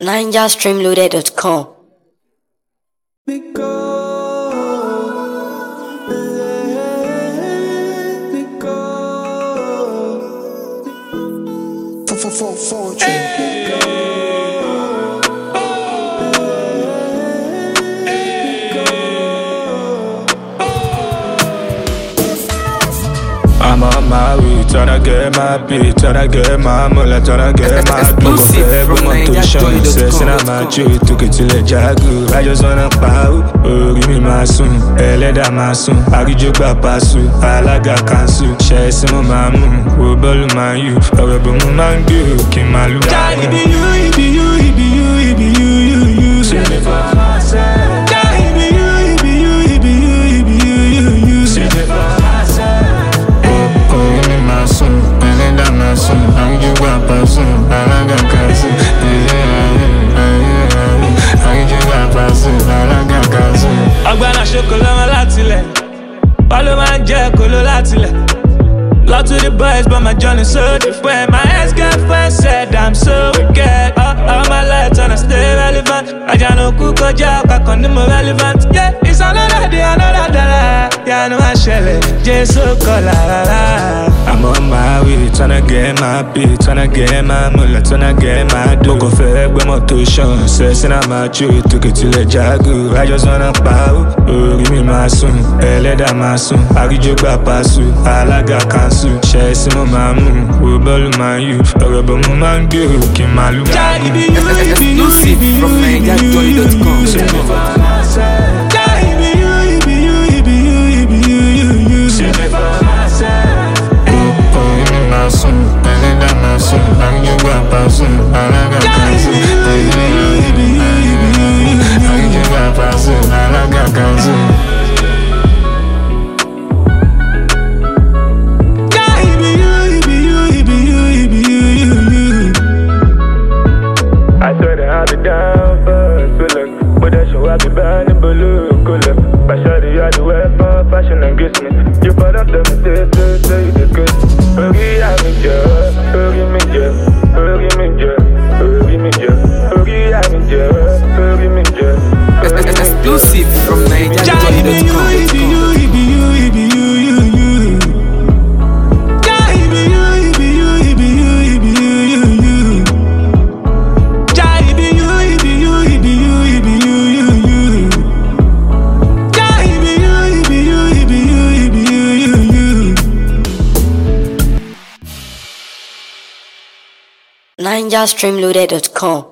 NigerStreamloaded.com. I'm on my way, tryna get my beat, tryna get my mullah, tryna get my Exclusive from NigerStreamloaded.com. Session I'm at you, took it till a jagu. I just wanna pow, oh, give me my soon, eleda my soon. I get you back pass you, I like a cancel. Share some my moon, oh, ball my you, oh, but man, you, Kim Malu. It be you, it be you, it be you, it be you, you. See me for myself. It be you, it be you, it be you, it be you, you. See me for myself. My son, and then my son, and you got person, and I got cousin. And you got person, and I got cousin. Agbana chocolat latile, Palo man jẹ kolo latile. Love to the boys, but my journey so different. My ex-girlfriend said I'm so wicked. All my life tryna stay relevant. I just know kuko job, I can't more relevant. Yeah, it's another day, another dollar. Yeah, I know I shell it, just so color. I'm on my way, tryna get my beat, tryna get my mullah, tryna get my dough. Go fair, but my tuition, session I'm at you, took it till a jagu. I just wanna pow, oh, give me my son, eleda my son. I get you back pass you, I like a cancel. Share some my moon, oh, ball my you, oh, but man, you, Kim Malu. Exclusive from NigerStreamloaded.com. I swear that I'll be down first, look, but that show I'll be burning blue, color. But shawty, you are the weapon, fashion and gives me. You put up the mistake, say you did good. Hurry, I'm in jail, hurry me jail, hurry me jail, hurry me jail, hurry, I'm in jail, hurry me jail. Exclusive from NigerStreamloaded.com. NigerStreamloaded.com.